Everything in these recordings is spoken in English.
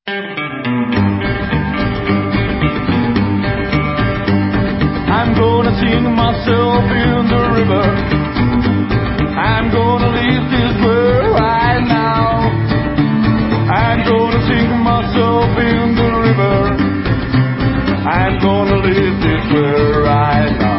I'm gonna sing myself in the river. I'm gonna leave this world right now. I'm gonna sing myself in the river. I'm gonna leave this world right now.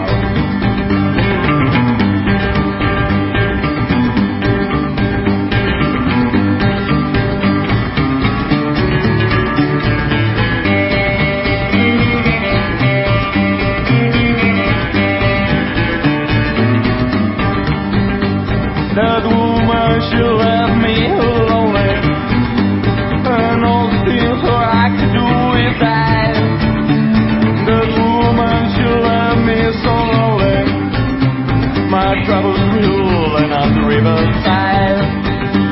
That woman, she left me lonely, and all the things that I could do is die. That woman, she left me so lonely. My troubles rolling on the riverside.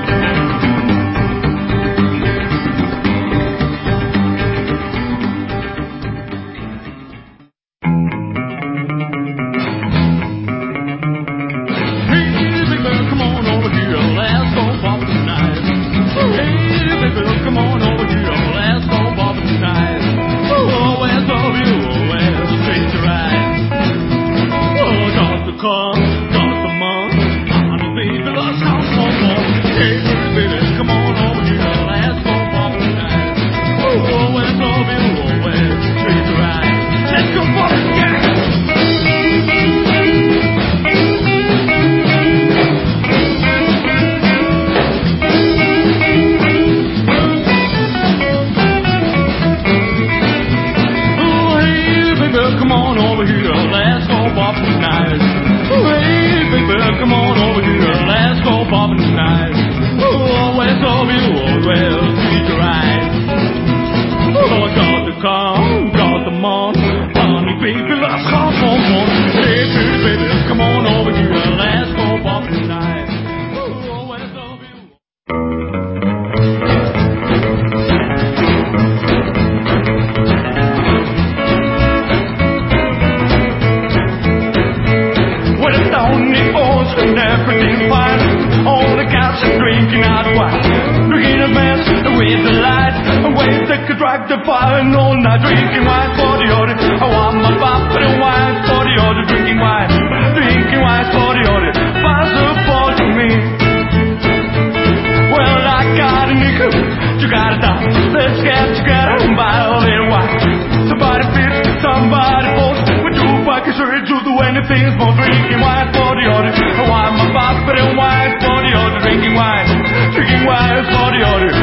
Come on over here, let's go bopping tonight. Hey, baby, come on over here, let's go bopping tonight. Oh, where's all you, oh, well, treat you right. Oh, I got the car, got the money, honey, baby, let's hop on one. Hey, baby, come on over here, let's go bopping tonight. Oh, where's all you? And everything's fine. All the cats are drinking out wine, drinking a mess with the light. Wait, they could drive the fire and all night drinking wine for the order. I want my pop and wine for the order, drinking wine for the order. Find support to me. Well, I got a nickel, you got a dime. Let's get together and buy a little wine. Somebody fits, somebody falls. We do fucking sure to do anything for drinking wine for the order. I want my pop and wine for the order, drinking wine for the order.